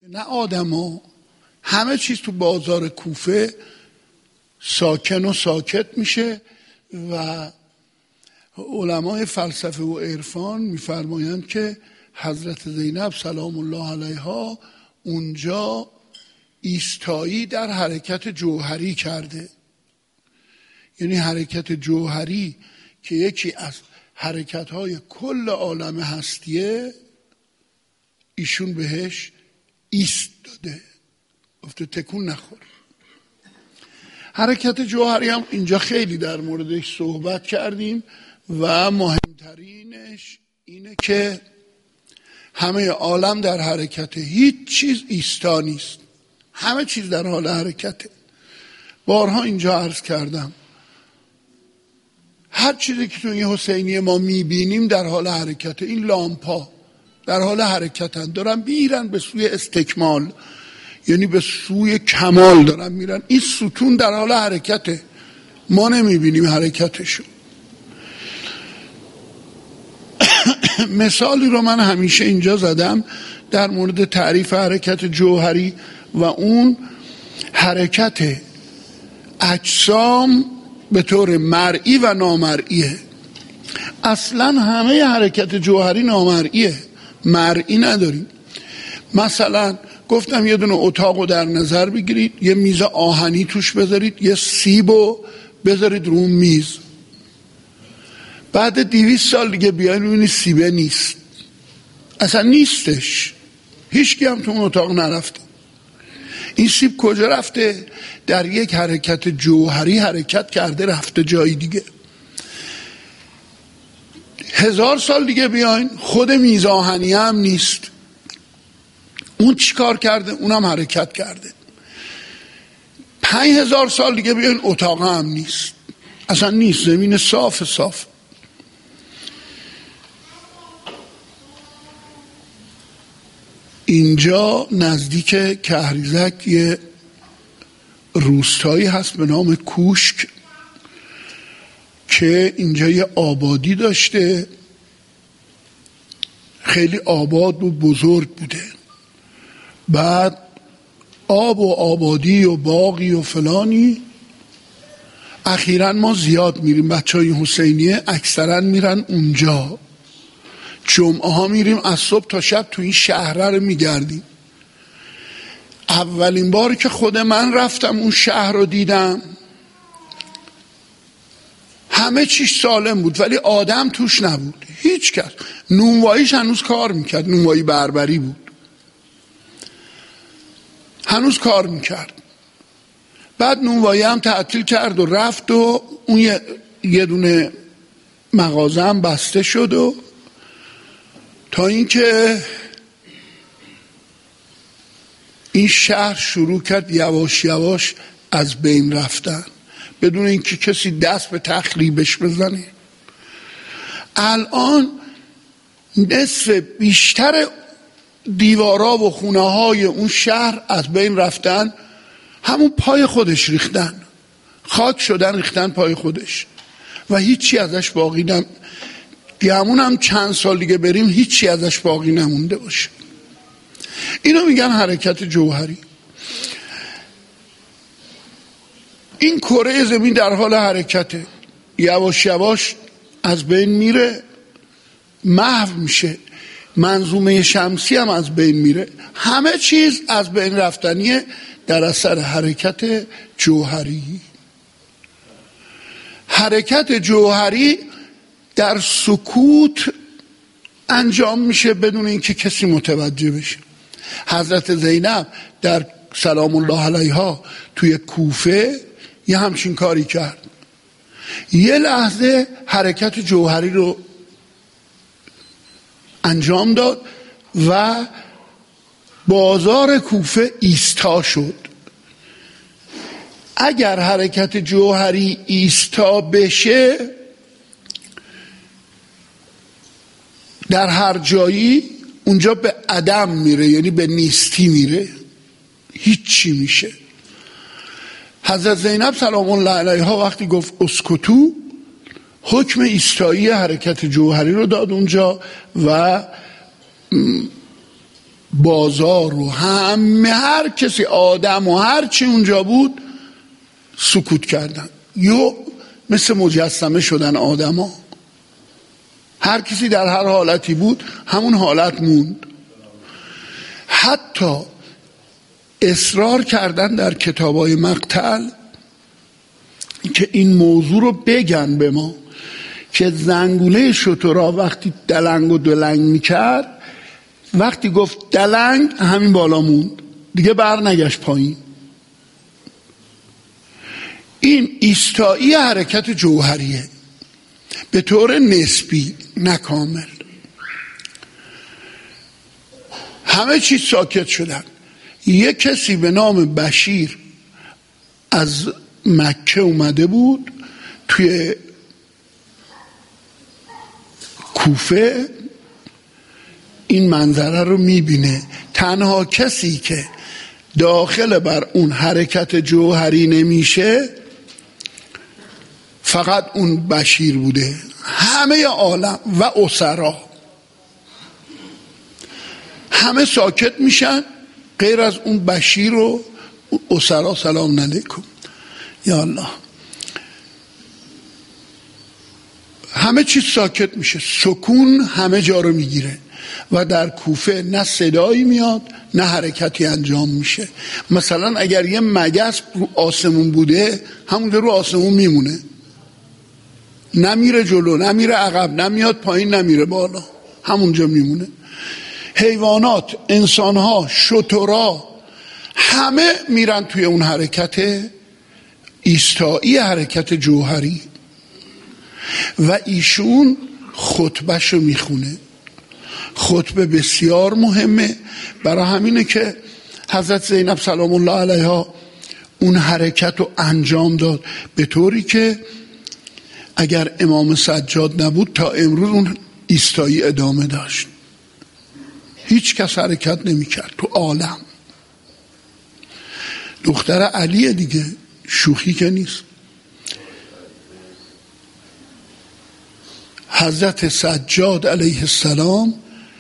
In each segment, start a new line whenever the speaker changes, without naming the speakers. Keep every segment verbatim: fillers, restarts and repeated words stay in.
نه آدما، همه چیز تو بازار کوفه ساکن و ساکت میشه و علمای فلسفه و عرفان میفرمایند که حضرت زینب سلام الله علیها اونجا ایستایی در حرکت جوهری کرده. یعنی حرکت جوهری که یکی از حرکت‌های کل عالم هستیه، ایشون بهش ایست داده، گفته تکون نخور. حرکت جوهری هم اینجا خیلی در موردش صحبت کردیم و مهمترینش اینه که همه عالم در حرکته، هیچ چیز ایستا نیست، همه چیز در حال حرکته. بارها اینجا عرض کردم هر چیزی که تو این حسینی ما میبینیم در حال حرکته. این لامپا در حال حرکتن، دارن میرن به سوی استکمال، یعنی به سوی کمال دارن میرن. این ستون در حال حرکته، ما نمیبینیم حرکتشو. مثالی رو من همیشه اینجا زدم در مورد تعریف حرکت جوهری و اون حرکت اجسام به طور مرئی و نامرئیه. اصلا همه حرکت جوهری نامرئیه، مرئی نداریم. مثلا گفتم یه دونه اتاق رو در نظر بگیرید، یه میز آهنی توش بذارید، یه سیب رو بذارید رو میز، بعد دویست سال دیگه بیاین ببینید سیبه نیست، اصلا نیستش، هیچکی هم تو اون اتاق نرفته. این سیب کجا رفته؟ در یک حرکت جوهری حرکت کرده رفته جای دیگه. هزار سال دیگه بیاین خود میز آهنی هم نیست، اون چی کار کرده؟ اونم حرکت کرده. پنج هزار سال دیگه بیاین اتاق هم نیست، اصلا نیست، زمین صاف صاف. اینجا نزدیک کهریزک یه روستایی هست به نام کوشک که اینجا یه آبادی داشته، خیلی آباد و بزرگ بوده. بعد آب و آبادی و باغی و فلانی. اخیراً ما زیاد میریم، بچه های حسینیه اکثرا میرن اونجا، جمعه ها میریم از صبح تا شب تو این شهره رو میگردیم. اولین باری که خود من رفتم اون شهر رو دیدم، همه چیش سالم بود ولی آدم توش نبود، هیچ کس. نونواییش هنوز کار میکرد، نونوایی بربری بود، هنوز کار میکرد. بعد نونوایی هم تعطیل کرد و رفت و اون یه, یه دونه مغازه هم بسته شد و تا اینکه این شهر شروع کرد یواش یواش از بین رفتن بدون اینکه کسی دست به تخریبش بزنه. الان نصف بیشتر دیوارا و خونه های اون شهر از بین رفتن، همون پای خودش ریختن، خاک شدن ریختن پای خودش و هیچی ازش باقی نم. گمون هم چند سال دیگه بریم هیچی ازش باقی نمونده باشه. اینو میگن حرکت جوهری. این کره زمین در حال حرکته، یواش یواش از بین میره، محو میشه. منظومه شمسی هم از بین میره، همه چیز از بین رفتنیه در اثر حرکت جوهری. حرکت جوهری در سکوت انجام میشه بدون اینکه کسی متوجه بشه. حضرت زینب در سلام الله علیها توی کوفه یه همچین کاری کرد، یه لحظه حرکت جوهری رو انجام داد و بازار کوفه ایستا شد. اگر حرکت جوهری ایستا بشه در هر جایی اونجا به عدم میره، یعنی به نیستی میره، هیچی میشه. حضرت زینب سلام الله علیها وقتی گفت اسکتو، حکم ایستایی حرکت جوهری رو داد اونجا و بازار و همه هر کسی آدم و هر چی اونجا بود سکوت کردن، یو مثل مجسمه شدن آدم ها. هر کسی در هر حالتی بود همون حالت موند. حتی اصرار کردن در کتابای مقتل که این موضوع رو بگن به ما که زنگوله شترا وقتی دلنگ و دلنگ میکرد، وقتی گفت دلنگ همین بالا موند، دیگه بر نگشت پایین. این ایستایی حرکت جوهریه به طور نسبی، نه کامل. همه چیز ساکت شدن. یک کسی به نام بشیر از مکه اومده بود توی کوفه، این منظره رو میبینه. تنها کسی که داخل بر اون حرکت جوهری نمیشه فقط اون بشیر بوده. همه عالم و اسرا همه ساکت میشن غیر از اون بشیر و اسرا. سلام علیکم یا الله. همه چیز ساکت میشه، سکون همه جا رو میگیره و در کوفه نه صدایی میاد نه حرکتی انجام میشه. مثلا اگر یه مگس رو آسمون بوده همونجا رو آسمون میمونه، نمیره جلو نمیره عقب، نمیاد پایین نمیره بالا، همونجا میمونه. حیوانات، انسانها، شترها همه میرن توی اون حرکت ایستایی، حرکت جوهری. و ایشون خطبهشو میخونه. خطبه بسیار مهمه، برای همینه که حضرت زینب سلام الله علیها اون حرکت رو انجام داد به طوری که اگر امام سجاد نبود تا امروز اون ایستایی ادامه داشت. هیچ کس حرکت نمی کرد تو عالم. دختر علیه دیگه، شوخی که نیست. حضرت سجاد علیه السلام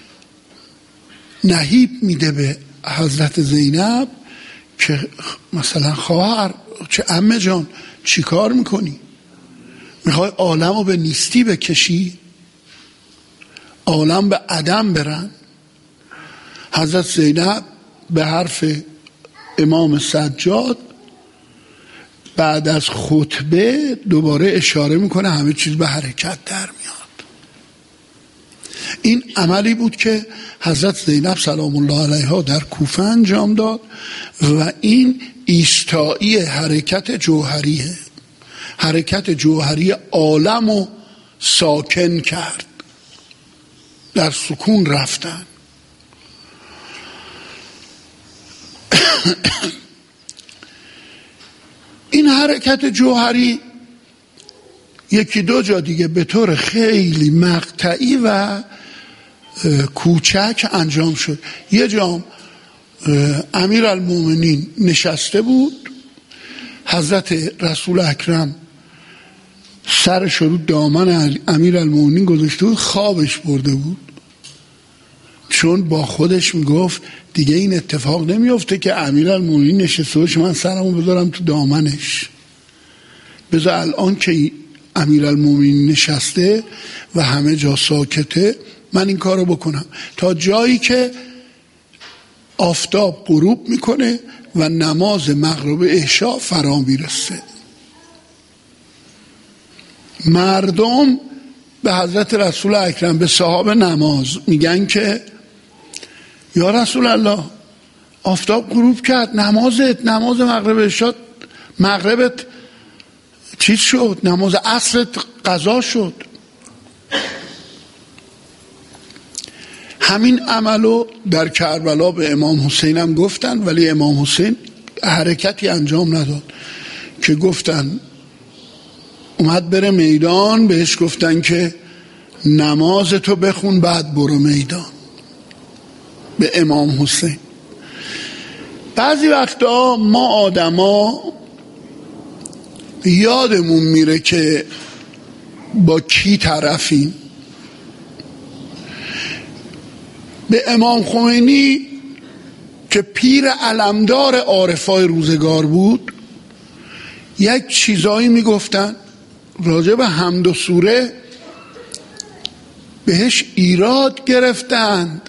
نهیب میده به حضرت زینب که مثلا خواهر، چه عمه جان چی کار میکنی؟ میخوای عالم رو به نیستی بکشی؟ عالم به عدم برن؟ حضرت زینب به حرف امام سجاد بعد از خطبه دوباره اشاره میکنه همه چیز به حرکت در میاد. این عملی بود که حضرت زینب سلام الله علیها در کوفه انجام داد و این ایستایی حرکت جوهریه. حرکت جوهری عالم رو ساکن کرد، در سکون رفتن. این حرکت جوهری یکی دو جا دیگه به طور خیلی مقطعی و کوچک انجام شد. یه جا امیرالمومنین نشسته بود، حضرت رسول اکرم سرش رو دامن امیرالمومنین گذاشته بود، خوابش برده بود، چون با خودش میگفت دیگه این اتفاق نمیفته که امیرالمومنین نشسته باشه من سرمو بذارم تو دامنش. بذار الان که امیرالمومنین نشسته و همه جا ساکته من این کارو بکنم، تا جایی که آفتاب غروب میکنه و نماز مغرب عشا فرا میرسه. مردم به حضرت رسول اکرم، به صاحب نماز میگن که یا رسول الله آفتاب غروب کرد، نمازت نماز مغرب عشا مغربت چیز شد، نماز عصرت قضا شد. همین عملو در کربلا به امام حسین هم گفتن، ولی امام حسین حرکتی انجام نداد که گفتن اومد بره میدان، بهش گفتن که نماز تو بخون بعد برو میدان. به امام حسین. بعضی وقتا ما آدما یادمون میره که با کی طرفیم. به امام خمینی که پیر علمدار عارفای روزگار بود، یک چیزایی میگفتن راجع به حمد و سوره، بهش ایراد گرفتند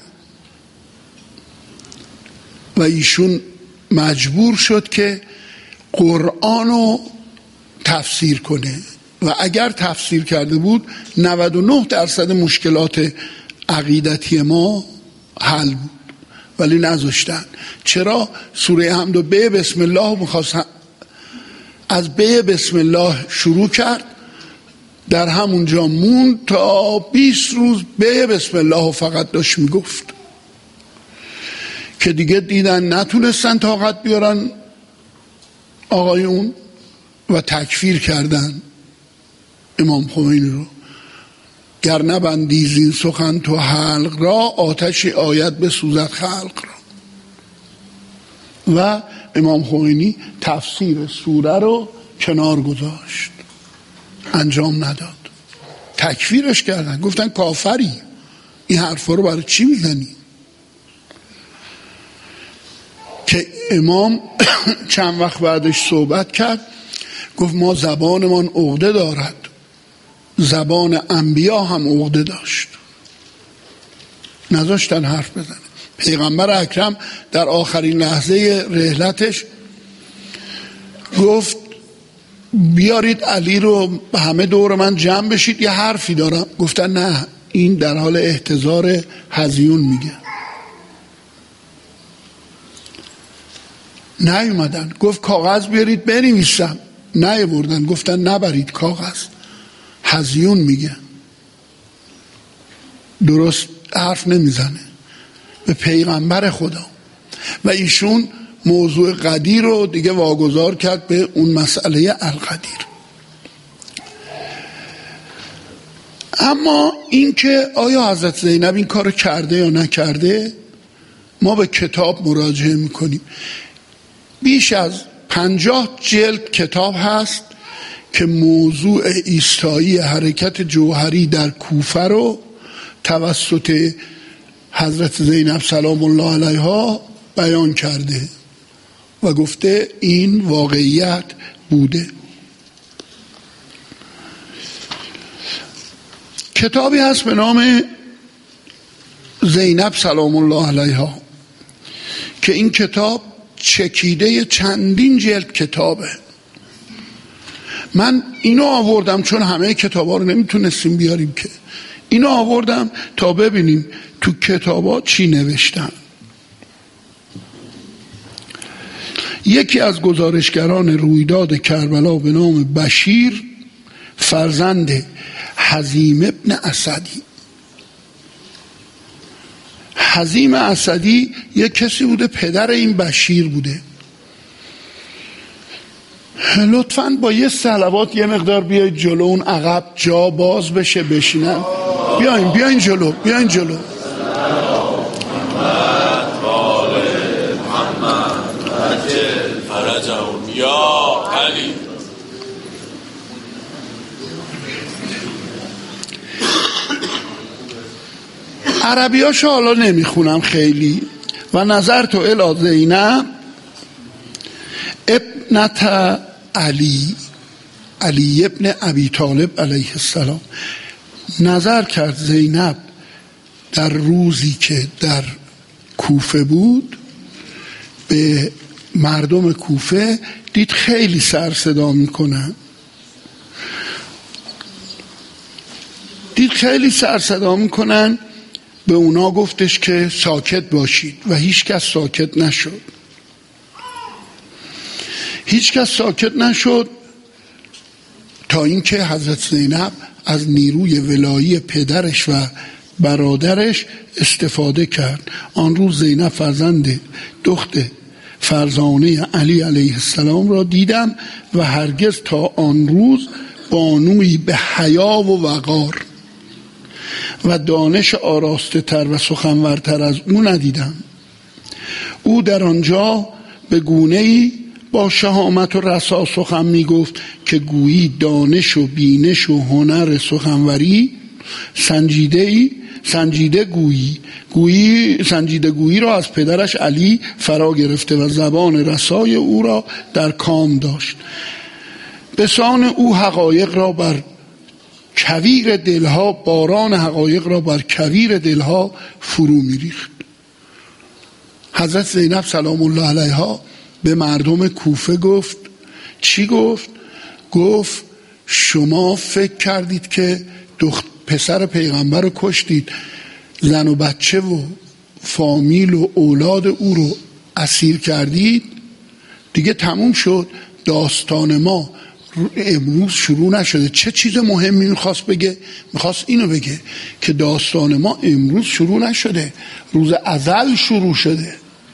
و ایشون مجبور شد که قرآن رو تفسیر کنه و اگر تفسیر کرده بود نود و نه درصد مشکلات عقیدتی ما حل بود، ولی نذاشتن. چرا؟ سوره حمد و به بسم الله میخواست، از به بسم الله شروع کرد، در همونجا مون تا بیست روز به بسم الله فقط داشت میگفت که دیگه دیدن نتونستن طاقت بیارن آقایون و تکفیر کردن امام خمینی رو. گر نبندی زین سخن تو حلق را، آتشی آید به سوزد خلق را. و امام خمینی تفسیر سوره رو کنار گذاشت، انجام نداد، تکفیرش کردن، گفتن کافری، این حرفا رو برای چی میزنی؟ که امام چند وقت بعدش صحبت کرد، گفت ما زبانمان عقده دارد، زبان انبیا هم عقده داشت، نذاشتن حرف بزنه. پیغمبر اکرم در آخرین لحظه رحلتش گفت بیارید علی رو همه دور من جمع بشید، یه حرفی دارم. گفتن نه، این در حال احتضار هزیون میگه. نیومدن. گفت کاغذ بیارید بنویسم، نیاوردن. گفتن نبرید کاغذ، هزیون میگه، درست حرف نمیزنه به پیغمبر خدا. و ایشون موضوع قدیر رو دیگه واگذار کرد به اون مسئله القدیر. اما این که آیا حضرت زینب این کار کرده یا نکرده، ما به کتاب مراجعه میکنیم. بیش از پنجاه جلد کتاب هست که موضوع ایستایی حرکت جوهری در کوفه رو توسط حضرت زینب سلام الله علیها بیان کرده و گفته این واقعیت بوده. کتابی هست به نام زینب سلام الله علیها که این کتاب چکیده چندین جلد کتابه. من اینو آوردم چون همه کتابا رو نمیتونستیم بیاریم، که اینو آوردم تا ببینیم تو کتابا چی نوشتن. یکی از گزارشگران رویداد کربلا به نام بشیر فرزند حزیم ابن اسدی. حزیم اسدی یک کسی بوده، پدر این بشیر بوده. لطفاً با یه صلوات یه مقدار بیایید جلو، اون عقب جا باز بشه بشینن. بیاین بیاین جلو، بیاین جلو.
یا علی.
عربیاشو حالا نمیخونم خیلی. و نظر تو الی زینب ابنت علی علی ابن ابی طالب علیه السلام. نظر کرد زینب در روزی که در کوفه بود به مردم کوفه، دید خیلی سر صدا میکنن، دید خیلی سر صدا میکنن، به اونا گفتش که ساکت باشید و هیچ کس ساکت نشد. هیچ کس ساکت نشد تا اینکه حضرت زینب از نیروی ولایی پدرش و برادرش استفاده کرد. آن روز زینب فرزند دخت فرزانه علی علیه السلام را دیدم و هرگز تا آن روز بانوی به حیا و وقار و دانش آراسته تر و سخنورتر از او ندیدم. او در آنجا به گونه‌ای با شهامت و رسا سخن می گفت که گویی دانش و بینش و هنر سخنوری سنجیده‌ای سنجیده گویی گویی سنجیده گویی را از پدرش علی فرا گرفته و زبان رسای او را در کام داشت. بسان او حقایق را بر کویر دلها باران حقایق را بر کویر دلها فرو میریخت. حضرت زینب سلام الله علیها به مردم کوفه گفت، چی گفت؟ گفت شما فکر کردید که دخت پسر پیغمبر رو کشتید، زن و بچه و فامیل و اولاد او رو اسیر کردید، دیگه تموم شد. داستان ما امروز شروع نشده. چه چیز مهمی میخواست بگه؟ میخواست اینو بگه که داستان ما امروز شروع نشده، روز ازل شروع شده.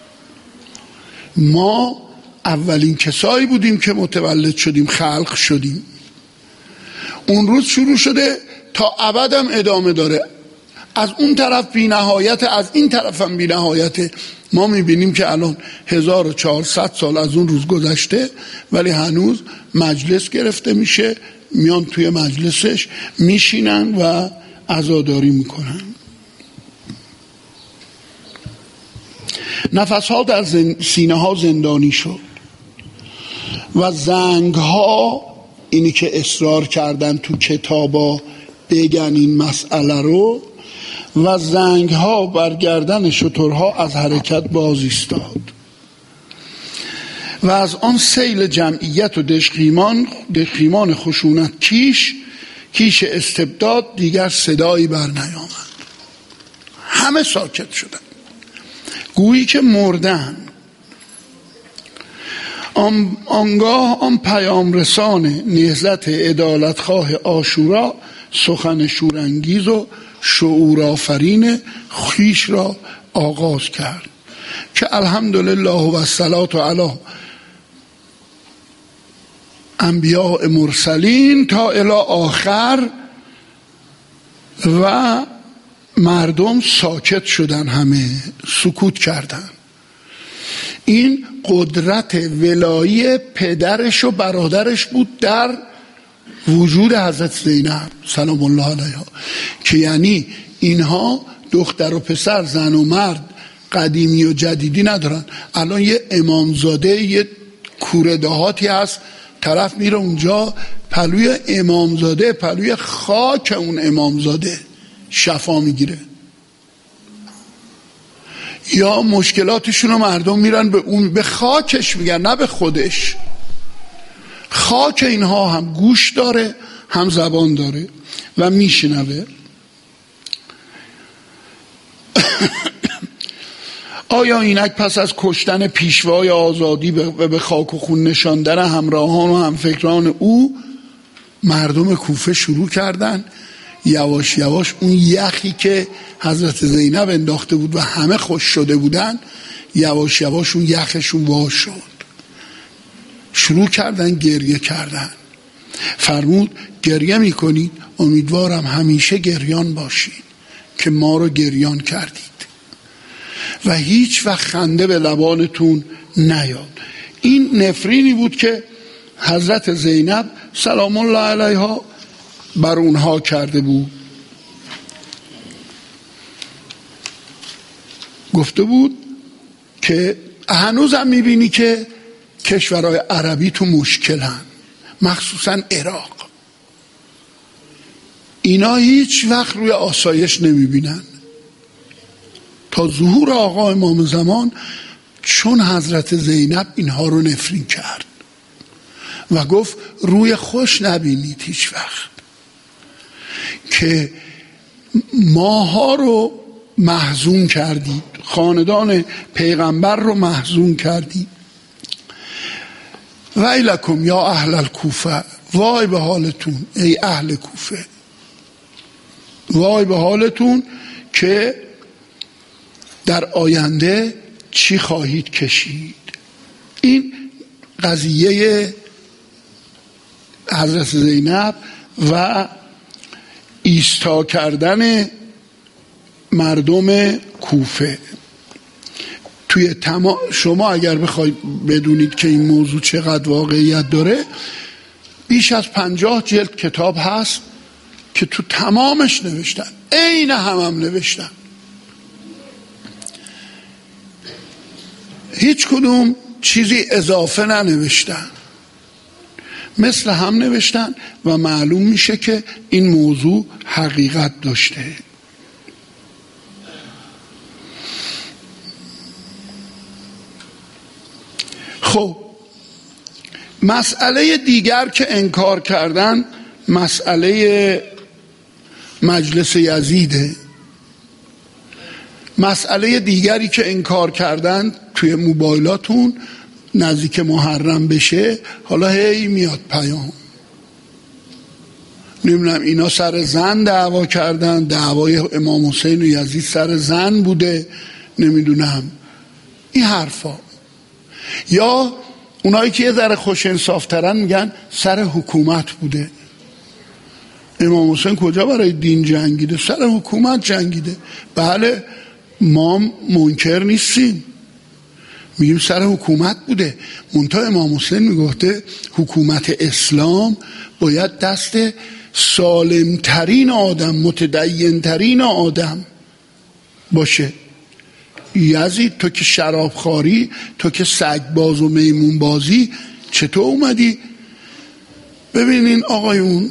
ما اولین کسایی بودیم که متولد شدیم، خلق شدیم. اون روز شروع شده، تا ابدم ادامه داره. از اون طرف بی نهایت، از این طرف هم بی نهایت. ما میبینیم که الان هزار و چهارصد سال از اون روز گذشته، ولی هنوز مجلس گرفته میشه، میان توی مجلسش میشینن و عزاداری میکنن. نفسها در زن... سینه ها زندانی شد و زنگ ها، اینی که اصرار کردن تو کتابا بگن این مسئله رو، و زنگ ها بر گردن شترها از حرکت باز ایستاد و از آن سیل جمعیت و دشقیمان دشقیمان خشونت کیش کیش استبداد دیگر صدایی بر نیامد. همه ساکت شدن، گویی که مردن. آن آنگاه آن پیام رسان نهضت عدالتخواه عاشورا سخن شورانگیز و شعور آفرین خویش را آغاز کرد که الحمدلله و الصلاة علی انبیاء مرسلین تا الی آخر. و مردم ساکت شدن، همه سکوت کردن. این قدرت ولایی پدرش و برادرش بود در وجود حضرت زینب سلام الله علیها، که یعنی اینها دختر و پسر، زن و مرد، قدیمی و جدیدی ندارن. الان یه امامزاده، یه کوره دهاتی هست، طرف میره اونجا پلوی امامزاده، پلوی خاک اون امامزاده شفا میگیره. یا مشکلاتشون رو مردم میرن به اون، به خاکش میگن، نه به خودش. خاک اینها هم گوش داره، هم زبان داره و میشنوه. آیا اینک پس از کشتن پیشوای آزادی و به خاک و خون نشاندن همراهان و همفکران او، مردم کوفه شروع کردن یواش یواش اون یخی که حضرت زینب انداخته بود و همه خوش شده بودن، یواش یواش اون یخشون وا شد. شروع کردن گریه کردن. فرمود گریه میکنید، امیدوارم همیشه گریان باشید که ما رو گریان کردید و هیچ وقت خنده به لبانتون نیاد. این نفرینی بود که حضرت زینب سلام الله علیها بر اونها کرده بود. گفته بود که هنوز هم میبینی که کشورهای عربی تو مشکلن، مخصوصا عراق. اینا هیچ وقت روی آسایش نمیبینن تا ظهور آقا امام زمان، چون حضرت زینب اینها رو نفرین کرد و گفت روی خوش نبینید هیچ وقت، که ماها رو محزون کردید، خاندان پیغمبر رو محزون کردید. ویلکم یا اهل الکوفه، وای به حالتون ای اهل کوفه، وای به حالتون که در آینده چی خواهید کشید. این قضیه حضرت زینب و ایستا کردن مردم کوفه. توی تمام شما اگر بخواید بدونید که این موضوع چقدر واقعیت داره، بیش از پنجاه جلد کتاب هست که تو تمامش نوشتن، عین هم هم نوشتن، هیچ کدوم چیزی اضافه ننوشتن، مثل هم نوشتن و معلوم میشه که این موضوع حقیقت داشته. خب مسئله دیگر که انکار کردن مسئله مجلس یزیده. مسئله دیگری که انکار کردن توی موبایلاتون نزدیک محرم بشه، حالا هی میاد پیام، نمیدونم اینا سر زن دعوا کردن، دعوای امام حسین و یزید سر زن بوده، نمیدونم این حرفا. یا اونایی که یه ذره خوش انصافترن میگن سر حکومت بوده. امام حسین کجا برای دین جنگیده؟ سر حکومت جنگیده. بله ما منکر نیستیم، میگیم سر حکومت بوده، منتها امام حسین میگفته حکومت اسلام باید دست سالمترین آدم، متدینترین آدم باشه. یزید تو که شرابخواری، تو که سگباز و میمون بازی، چطور اومدی؟ ببینین آقایون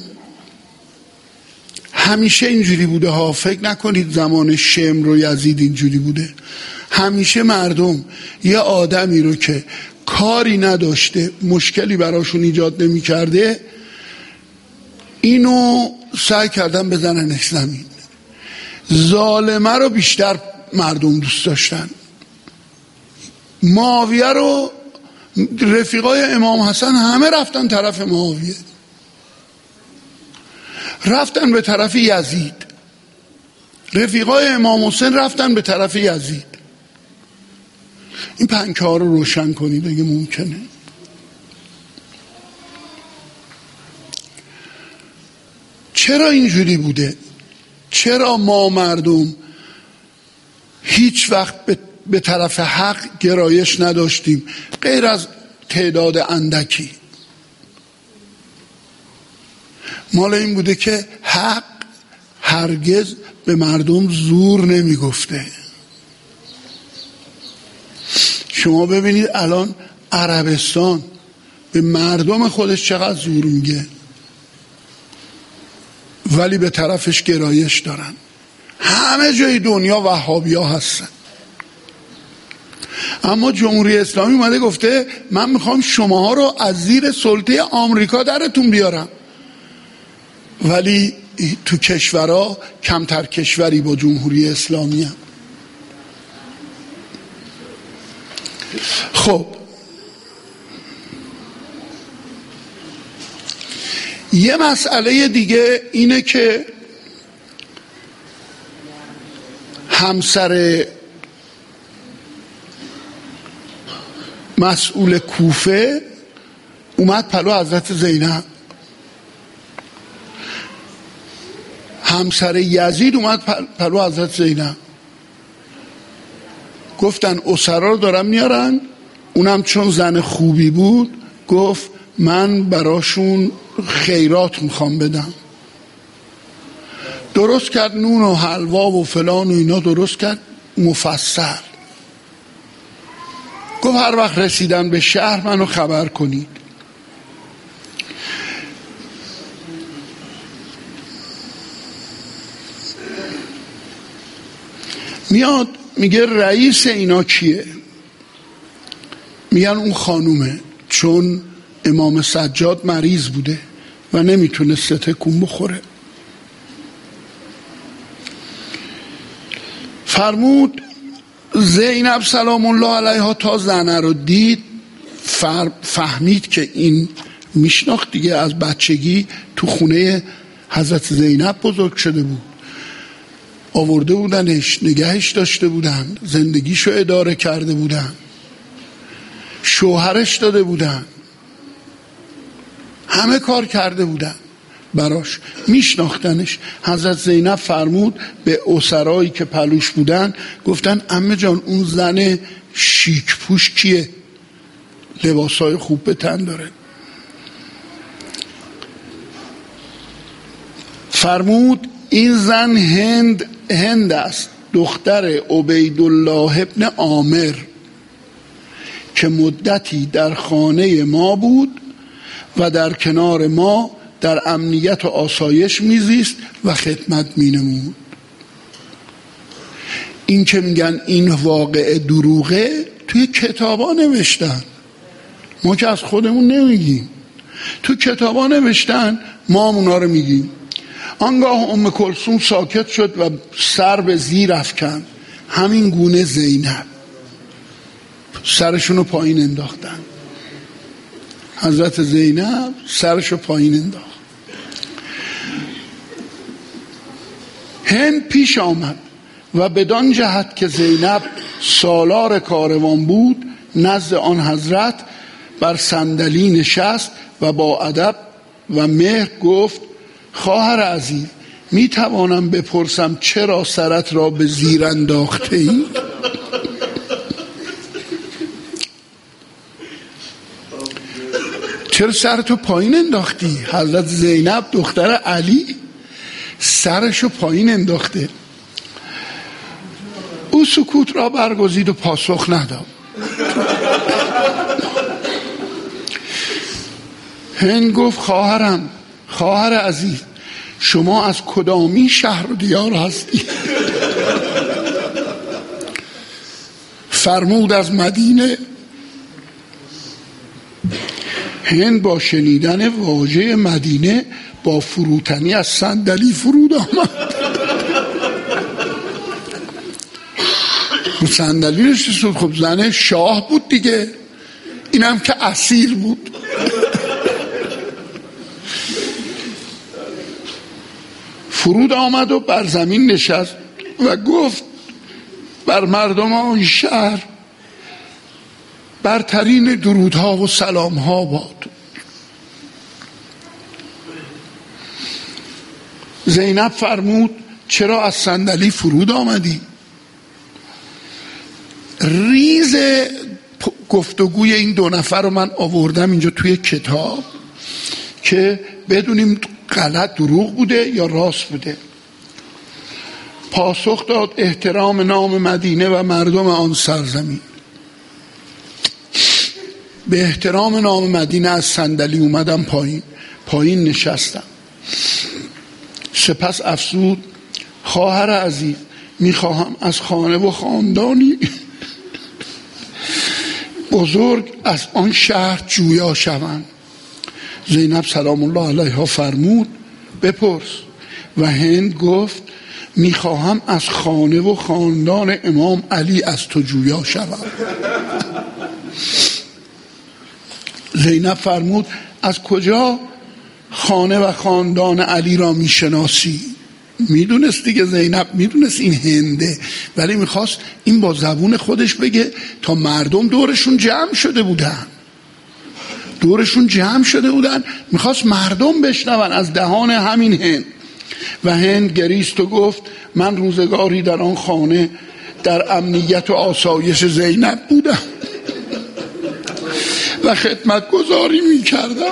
همیشه اینجوری بوده ها، فکر نکنید زمان شمر و یزید اینجوری بوده. همیشه مردم یه آدمی رو که کاری نداشته، مشکلی براشون ایجاد نمی کرده، اینو سعی کردن بزننش زمین. ظالمه رو بیشتر مردم دوست داشتن. معاویه رو رفیقای امام حسن همه رفتن طرف معاویه، رفتن به طرف یزید. رفیقای امام حسین رفتن به طرف یزید. این پنکه ها رو روشن کنید اگه ممکنه. چرا اینجوری بوده؟ چرا ما مردم هیچ وقت به طرف حق گرایش نداشتیم غیر از تعداد اندکی؟ مال این بوده که حق هرگز به مردم زور نمی گفته. شما ببینید الان عربستان به مردم خودش چقدر زور میگه، ولی به طرفش گرایش دارن. همه جای دنیا وهابی ها هستن، اما جمهوری اسلامی اومده گفته من میخوام شماها رو از زیر سلطه آمریکا درتون بیارم. ولی تو کشورها کمتر کشوری با جمهوری اسلامی هم. خب یه مسئله دیگه اینه که همسر مسئول کوفه اومد پلو حضرت زینب، همسر یزید اومد پلو حضرت زینب، گفتن اسرا رو دارن میارن. اونم چون زن خوبی بود گفت من براشون خیرات میخوام بدم. درست کرد نون و حلوا و فلان و اینا درست کرد مفصل. گفت هر وقت رسیدن به شهر منو خبر کنید. میاد میگه رئیس اینا کیه؟ میگن اون خانومه، چون امام سجاد مریض بوده و نمیتونست تکون بخوره. فرمود زینب سلام الله علیها تا زنه رو دید فهمید که این میشناخت دیگه، از بچگی تو خونه حضرت زینب بزرگ شده بود، آورده بودنش، نگهش داشته بودن، زندگیشو اداره کرده بودن، شوهرش داده بودن، همه کار کرده بودن براش، میشناختنش. حضرت زینب فرمود به اسرایی که پلوش بودن، گفتن عمه جان اون زن شیک پوش کیه؟ لباسای خوب به تن داره. فرمود این زن هند هند است، دختر عبیدالله ابن عامر که مدتی در خانه ما بود و در کنار ما در امنیت و آسایش میزیست و خدمت مینمود. این که میگن این واقعه دروغه توی کتابا نوشتن، ما که از خودمون نمیگیم، تو کتابا نوشتن، ما هم اونا رو میگیم. آنگاه ام کلثوم ساکت شد و سر به زیر افکند. همین گونه زینب سرشونو پایین انداختن. حضرت زینب سرشو پایین انداخت. هند پیش آمد و بدان جهت که زینب سالار کاروان بود نزد آن حضرت بر صندلی نشست و با ادب و مهر گفت خواهر عزیز می توانم بپرسم چرا سرت را به زیر انداخته ای؟ چرا سرتو پایین انداختی؟ حضرت زینب دختر علی سرشو پایین انداخته. او سکوت را برگزید و پاسخ نداد. هند گفت خواهرم، خواهر عزیز، شما از کدامی شهر و دیار هستی؟ فرمود از مدینه. هند با شنیدن واژه مدینه با فروتنی از صندلی فرود آمد. صندلی نشست. خب زن شاه بود دیگه، اینم که اسیر بود. فرود آمد و بر زمین نشست و گفت بر مردم آن شهر برترین درودها و سلامها باد. زینب فرمود چرا از صندلی فرود آمدی؟ ریز گفتگوی این دو نفر رو من آوردم اینجا توی کتاب که بدونیم غلط دروغ بوده یا راست بوده. پاسخ داد احترام نام مدینه و مردم آن سرزمین. به احترام نام مدینه از صندلی اومدم پایین پایین نشستم. سپس افزود خواهر عزیز میخواهم از خانه و خاندانی بزرگ از آن شهر جویا شوند. زینب سلام الله علیها فرمود بپرس. و هند گفت میخواهم از خانه و خاندان امام علی از تو جویا شوم. زینب فرمود از کجا خانه و خاندان علی را میشناسی؟ میدونست دیگه، زینب میدونست این هنده، ولی میخواست این با زبون خودش بگه تا مردم دورشون جمع شده بودن دورشون جمع شده بودن میخواست مردم بشنون از دهان همین هند. و هند گریست و گفت من روزگاری در آن خانه در امنیت و آسایش زینب بودم و خدمت گذاری میکردم.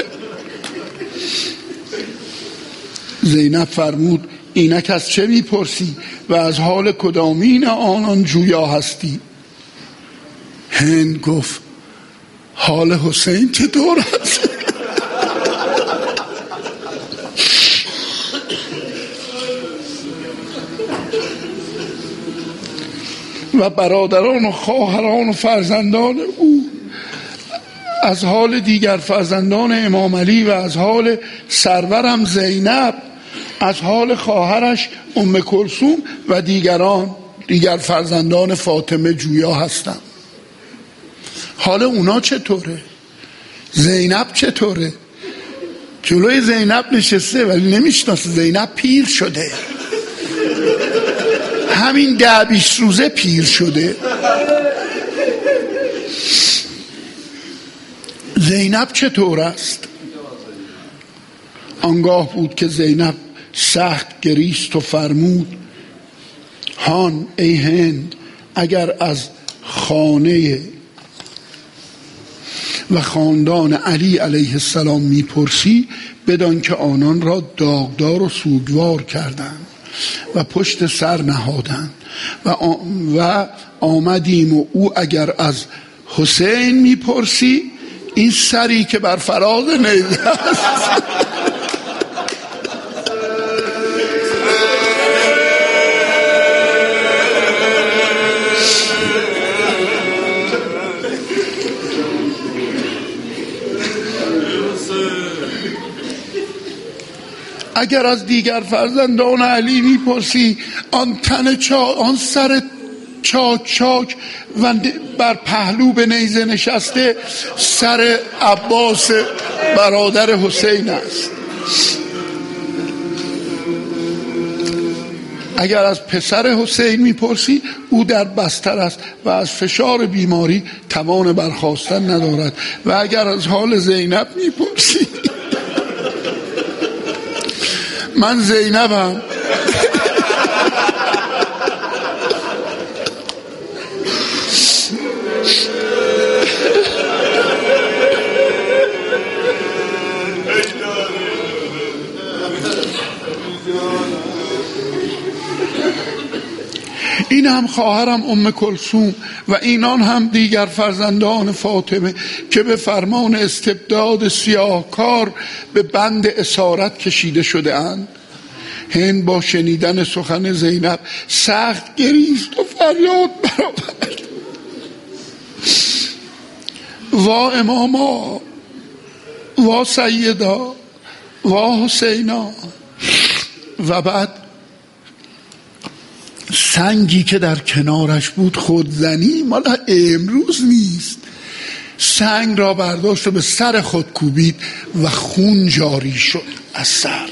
زینب فرمود اینک از چه میپرسی و از حال کدامین آنان جویا هستی؟ هند گفت حال حسین چطور است؟ و برادران و خواهران و فرزندان او، از حال دیگر فرزندان امام علی و از حال سرورم زینب، از حال خواهرش ام کلثوم و دیگران دیگر فرزندان فاطمه جویا هستم. حال اونا چطوره؟ زینب چطوره؟ جلوی زینب نشسته ولی نمیشناسه. زینب پیر شده، همین ده بیست روزه پیر شده. زینب چطور است؟ آنگاه بود که زینب سخت گریست و فرمود هان ای هند، اگر از خانه و خاندان علی علیه السلام میپرسی، بدان که آنان را داغدار و سوگوار کردند و پشت سر نهادند و, و آمدیم و او اگر از حسین میپرسی، این سری که بر فراز نیزه است اگر از دیگر فرزندان علی میپرسی، آن تن چا آن سر چاک چاک و بر پهلو به نیزه نشسته سر عباس برادر حسین است. اگر از پسر حسین میپرسی، او در بستر است و از فشار بیماری توان برخاستن ندارد. و اگر از حال زینب میپرسی، من زینبم این هم خواهرم ام کلثوم و اینان هم دیگر فرزندان فاطمه که به فرمان استبداد سیاهکار به بند اسارت کشیده شده اند. هند با شنیدن سخن زینب سخت گریست و فریاد برآورد: وا اماما، وا سیدا، وا حسینا. و بعد سنگی که در کنارش بود، خودزنی مال امروز نیست، سنگ را برداشت و به سر خود کوبید و خون جاری شد از سر.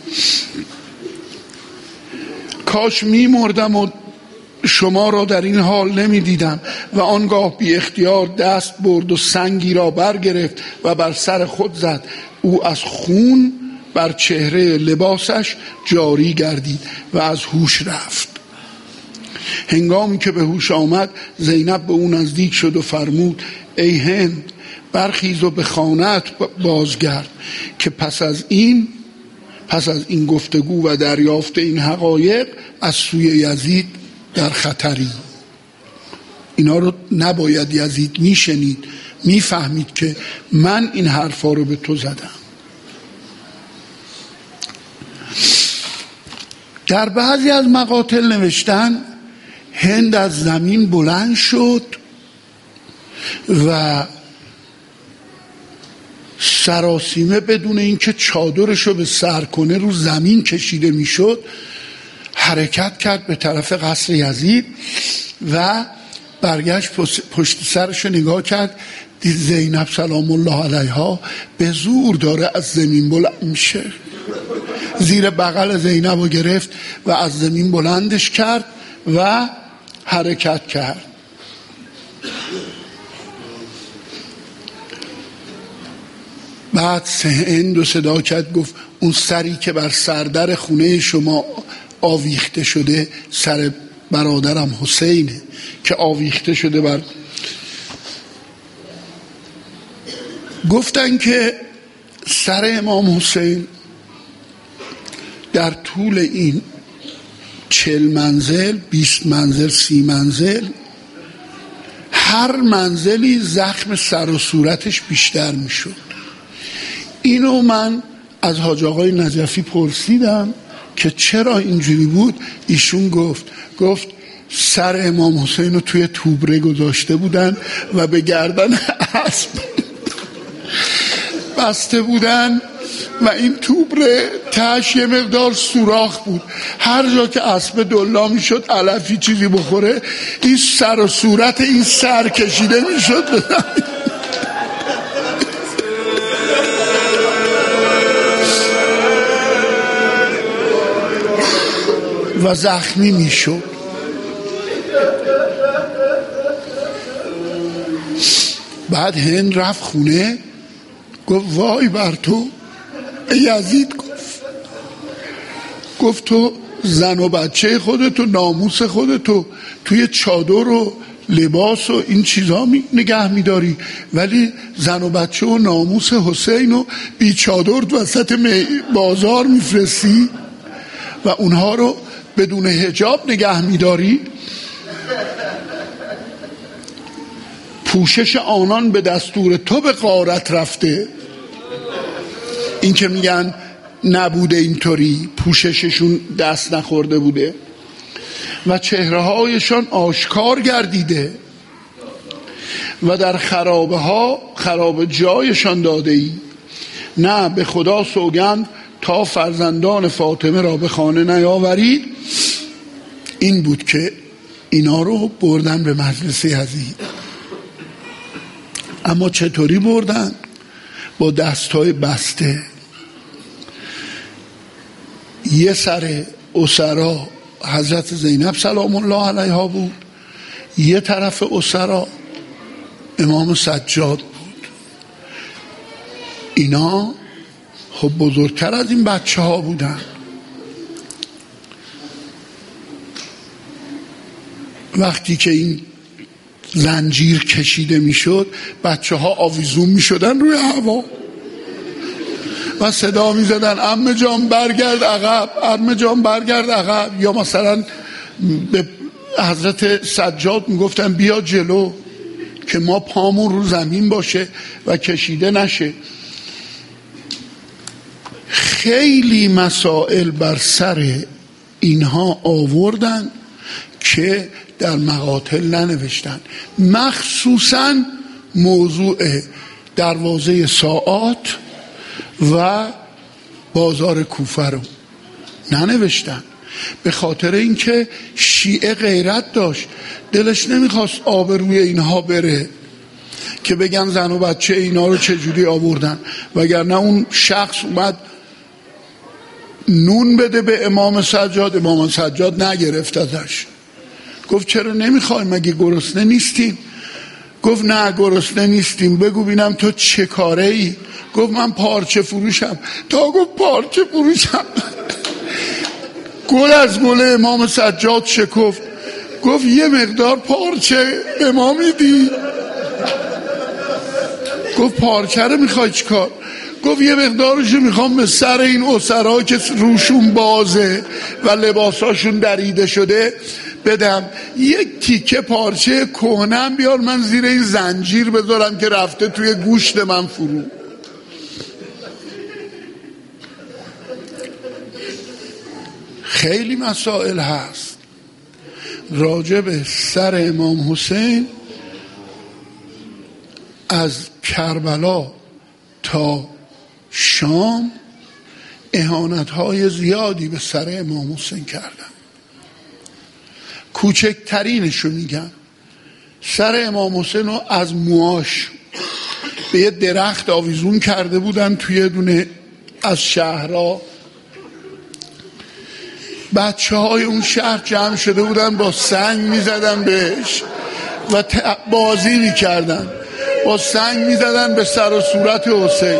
کاش می مردم و شما را در این حال نمی دیدم. و آنگاه بی اختیار دست برد و سنگی را برگرفت و بر سر خود زد. او از خون بر چهره لباسش جاری گردید و از هوش رفت. هنگامی که به هوش آمد، زینب به او نزدیک شد و فرمود: ای هند، برخیز و به خانه‌ات بازگرد که پس از این پس از این گفتگو و دریافت این حقایق از سوی یزید در خطری. اینا رو نباید یزید میشنید، میفهمید که من این حرفا رو به تو زدم. در بعضی از مقاتل نوشتن هند از زمین بلند شد و سراسیمه بدون اینکه چادرشو به سر کنه رو زمین کشیده میشد حرکت کرد به طرف قصر یزید و برگشت پشت سرشو نگاه کرد، دید زینب سلام الله علیها به زور داره از زمین بلند میشه. زیر بغل زینب رو گرفت و از زمین بلندش کرد و حرکت کرد. بعد هند و صدا کرد، گفت اون سری که بر سردر خونه شما آویخته شده سر برادرم حسینه که آویخته شده بر. گفتن که سر امام حسین در طول این چل منزل، بیست منزل، سی منزل، هر منزلی زخم سر و صورتش بیشتر می شد. اینو من از حاج آقای نجفی پرسیدم که چرا اینجوری بود. ایشون گفت گفت سر امام حسین رو توی توبره گذاشته بودن و به گردن اسب بسته بودن و این توبره تهش یه مقدار سوراخ بود. هر جا که اسب دلا می شد علفی چیزی بخوره، این سر و صورت این سر کشیده می شد و زخمی می شد. بعد هند رفت خونه، گفت وای بر تو. یزید گفت گفت تو زن و بچه خودتو، ناموس خودتو توی چادر و لباس و این چیزا می نگه میداری، ولی زن و بچه و ناموس حسین و بی چادر وسط بازار میفرستی و اونها رو بدون حجاب نگه میداری. پوشش آنان به دستور تو به غارت رفته. این که میگن نبوده اینطوری، پوشششون دست نخورده بوده و چهره هایشان آشکار گردیده و در خرابه ها خراب جایشان داده ای. نه به خدا سوگند تا فرزندان فاطمه را به خانه نیاورید. این بود که اینا رو بردن به مجلس یزید. اما چطوری بردن؟ با دستای بسته. یه سر اسرا حضرت زینب سلام الله علیها بود، یه طرف اسرا امام سجاد بود. اینا خب بزرگتر از این بچه ها بودن. وقتی که این زنجیر کشیده میشد بچه ها آویزون میشدن روی هوا و صدا میزدن عمه جان برگرد عقب، عمه جان برگرد عقب. یا مثلا به حضرت سجاد میگفتن بیا جلو که ما پامون رو زمین باشه و کشیده نشه. خیلی مسائل بر سر اینها آوردن که در مقاتل ننوشتن، مخصوصا موضوع دروازه ساعات و بازار کوفه رو ننوشتن، به خاطر اینکه شیعه غیرت داشت، دلش نمیخواست آبروی اینها بره که بگن زن و بچه اینا رو چجوری آوردن. وگرنه اون شخص اومد نون بده به امام سجاد، امام سجاد نگرفت ازش. گفت چرا نمیخوای؟ مگه گرسنه نیستیم؟ گفت نه گرسنه نیستیم. بگو بینم تو چه کاره ای؟ گفت من پارچه فروشم. تا گفت پارچه فروشم گل از گل امام سجاد شکفت. گفت یه مقدار پارچه به ما میدی؟ گفت پارچه رو میخوای چیکار؟ گفت یه مقدارشو میخوام به سر این اسرا که روشون بازه و لباساشون دریده شده بدم. یک تیکه پارچه کهنم بیار من زیر این زنجیر بذارم که رفته توی گوشت من فرو. خیلی مسائل هست راجع به سر امام حسین، از کربلا تا شام اهانت‌های زیادی به سر امام حسین کردن. کوچکترینشو میگن، سر امام حسین رو از موهاش به یه درخت آویزون کرده بودن توی دونه از شهرها. بچه های اون شهر جمع شده بودن با سنگ میزدن بهش و بازی میکردن، با سنگ میزدن به سر و صورت حسین.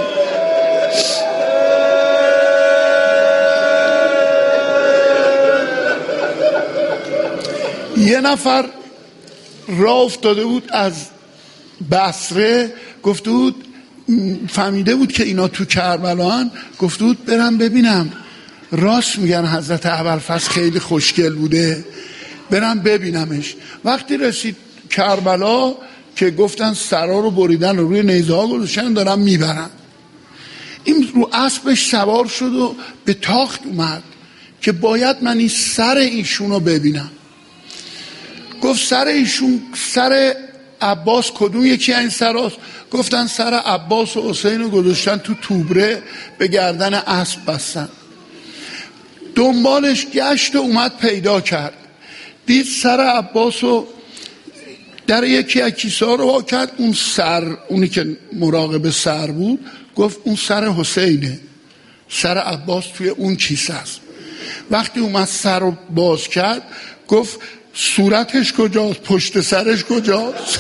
یه نفر راه افتاده بود از بصره، گفته بود فهمیده بود که اینا تو کربلا هن، گفته بود برم ببینم راست میگن حضرت ابوالفضل خیلی خوشگل بوده، برم ببینمش. وقتی رسید کربلا که گفتن سرا رو بریدن و روی نیزه ها گذاشتن دارن میبرن، این رو اسبش سوار شد و به تاخت اومد که باید من این سر ایشون رو ببینم. گفت سر ایشون، سر عباس کدوم یکی این سراست؟ گفتن سر عباس و حسین رو گذاشتن تو توبره به گردن اسب بستن. دنبالش گشت و اومد پیدا کرد، دید سر عباس رو در یکی از کیسه ها رو وا کرد. اون سر، اونی که مراقب سر بود، گفت اون سر حسینه، سر عباس توی اون کیسه است. وقتی اومد سر رو باز کرد گفت صورتش کجاست؟ پشت سرش کجاست؟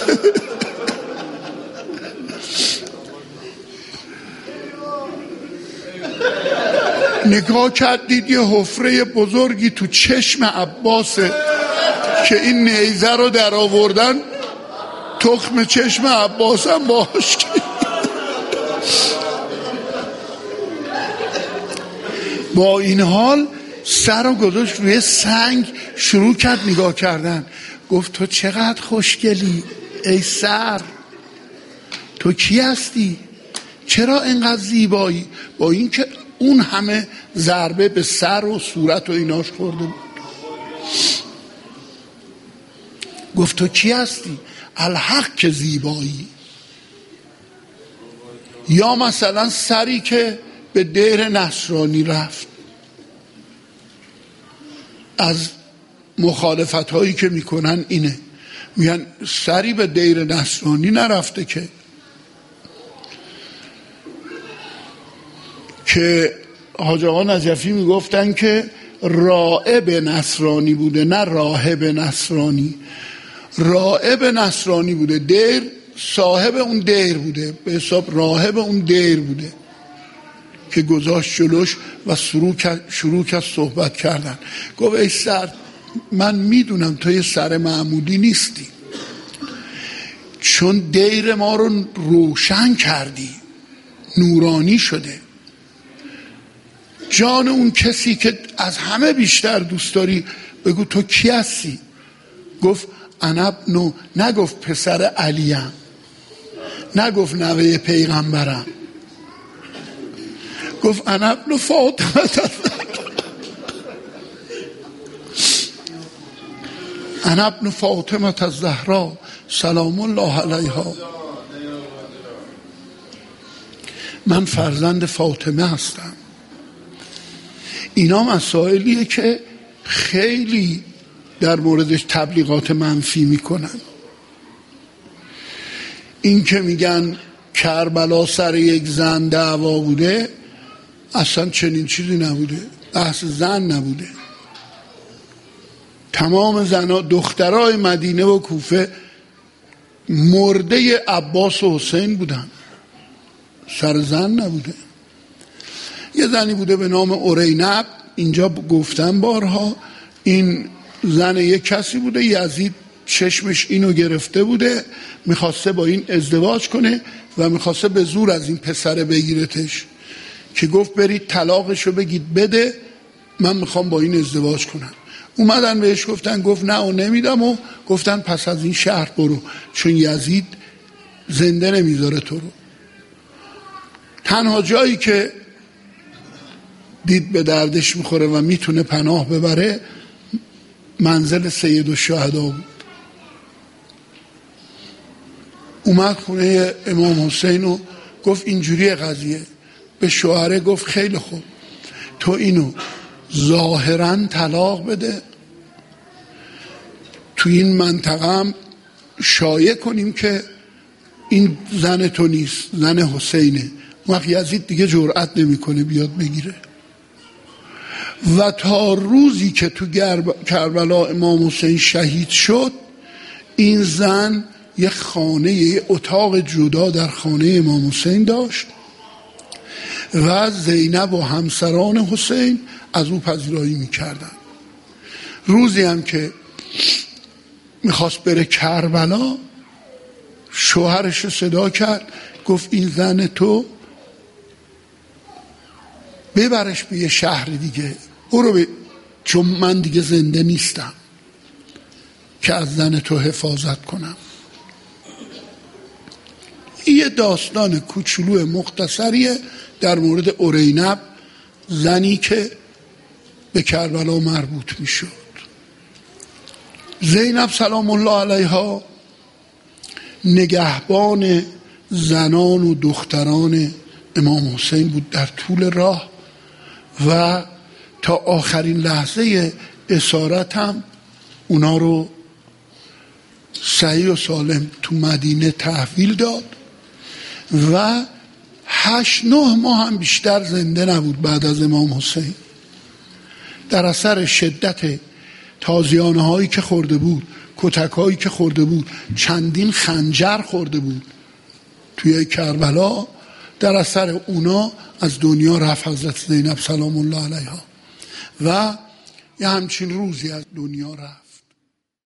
نگاه کرد دید یه حفره بزرگی تو چشم عباسه که این نیزه رو در آوردن تخم چشم عباسم باش. با این حال سر رو گذاشت روی سنگ، شروع کرد نگاه کردن. گفت تو چقدر خوشگلی ای سر، تو کی هستی؟ چرا اینقدر زیبایی؟ با این که اون همه ضربه به سر و صورت و ایناش خورده بود. گفت تو کی هستی؟ الحق که زیبایی. یا مثلا سری که به دیر نصرانی رفت، از مخالفت هایی که میکنن اینه، میگن سری به دیر نصرانی نرفته که که حاج آقا نجفی میگفتن که راهب نصرانی بوده، نه راهب نصرانی. راهب نصرانی بوده، دیر صاحب اون دیر بوده، به حساب راهب اون دیر بوده که گذاشت جلوش و شروع کرد صحبت کردن. گفت ای سر، من میدونم تو یه سر معمولی نیستی، چون دیر ما رو روشن کردی، نورانی شده. جان اون کسی که از همه بیشتر دوست داری بگو تو کی هستی؟ گفت انا ابن، نگفت پسر علیم، نگفت نوه پیغمبرم، گفت انا ابن فاطمه انا ابن فاطمه الزهرا سلام الله علیها. من فرزند فاطمه هستم. اینا مسائلیه که خیلی در موردش تبلیغات منفی میکنن. این که میگن کربلا سر یک زن دعوا بوده، اصلا چنین چیزی نبوده، بحث زن نبوده. تمام زنها، دخترای مدینه و کوفه مرده عباس و حسین بودن، سر زن نبوده. یه زنی بوده به نام اورینب، اینجا گفتم بارها، این زن یک کسی بوده، یزید چشمش اینو گرفته بوده، میخواسته با این ازدواج کنه و میخواسته به زور از این پسر بگیرتش، که گفت برید طلاقشو بگید بده، من میخوام با این ازدواج کنم. اومدن بهش گفتن، گفت نه و نمیدم، و گفتن پس از این شهر برو، چون یزید زنده نمیذاره تو رو. تنها جایی که دید به دردش میخوره و میتونه پناه ببره منزل سید الشهدا بود. اومد خونه امام حسین و گفت اینجوری قضیه. به شوهره گفت خیلی خوب، تو اینو ظاهرا طلاق بده، تو این منطقه هم شایع کنیم که این زن تو نیست، زن حسینه. وقت یزید دیگه جرأت نمیکنه بیاد بگیره. و تا روزی که تو کربلا امام حسین شهید شد، این زن یه خانه، یه اتاق جدا در خانه امام حسین داشت و زینب و همسران حسین از او پذیرایی میکردن. روزی هم که میخواست بره کربلا، شوهرش صدا کرد، گفت این زن تو ببرش به یه شهر دیگه، برو به، چون من دیگه زنده نیستم که از زن تو حفاظت کنم. یه داستان کوچولو مختصریه در مورد اورینب، زنی که به کربلا مربوط می شد. زینب سلام الله علیها نگهبان زنان و دختران امام حسین بود در طول راه و تا آخرین لحظه اسارت هم اونا رو صحیح و سالم تو مدینه تحویل داد و هشت نه ماه هم بیشتر زنده نبود بعد از امام حسین. در اثر شدت تازیانه هایی که خورده بود، کتک هایی که خورده بود، چندین خنجر خورده بود توی کربلا، در اثر اونا از دنیا رفت حضرت زینب سلام الله علیها و یه همچین روزی از دنیا رفت.